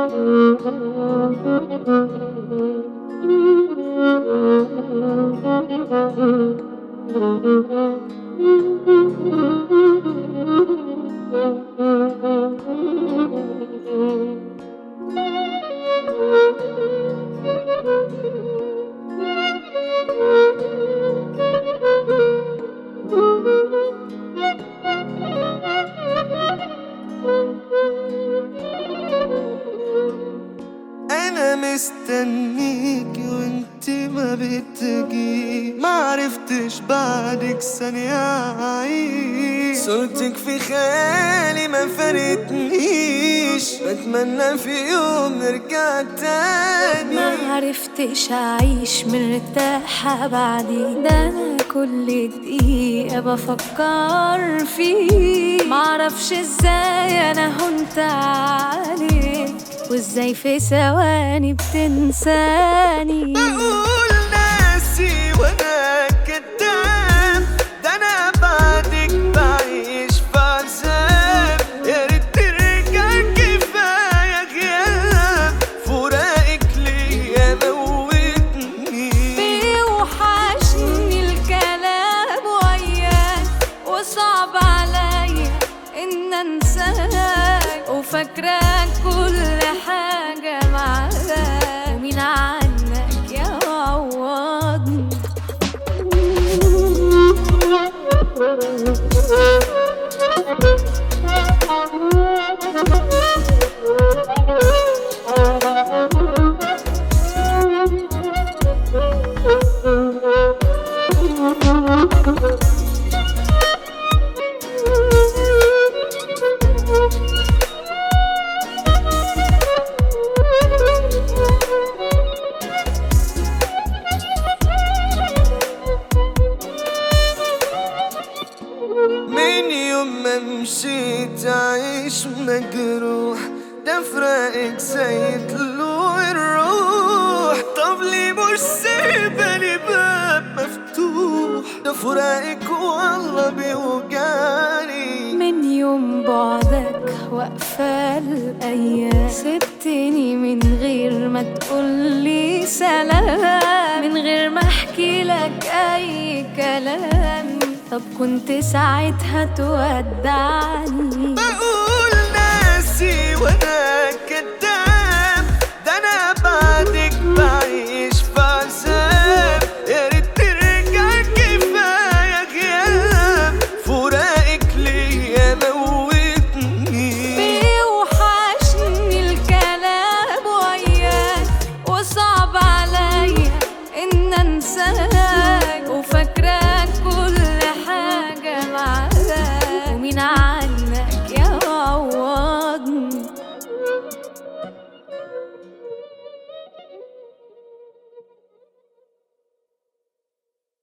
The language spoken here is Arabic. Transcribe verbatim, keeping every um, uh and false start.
أنا مستنيكي وانتي ما بتجي، معرفتش بعدك ثانية أعيش، صورتك في خيالي ما فارقتنيش، بتمنى في يوم نرجع تاني. معرفتش أعيش مرتاحة بعدي، ده أنا كل دقيقة بفكر فيه، معرفش ازاي أنا هنت عليك، وازاي في ثواني بتنساني. بقول ناسي وانا كداب، ده انا بعدك بعيش في عذاب، يا ريت ترجع كفايه غياب، فراقك ليا موتني. بيوحشني الكلام وياك، وصعب عليا ان انساك، وفاكراك كل حاجة معاك، ومين عنك يعوضني. من يوم ما مشيت عايش مجروح، ده فراقك زي طلوع الروح، طب ليه مش سايبالي باب مفتوح، ده فراقك والله بيوجعني. من يوم بعدك واقفة الأيام، سبتني من غير ما تقولي سلام، من غير ما احكي لك أي كلام، طب كنت ساعتها تودعني. بقول ناسي وانا كداب، ده انا بعدك بعيش في عذاب، يا ريت ترجع كفايه غياب، فراقك ليا موتني. بيوحشني الكلام وياك، وصعب عليا ان انساك،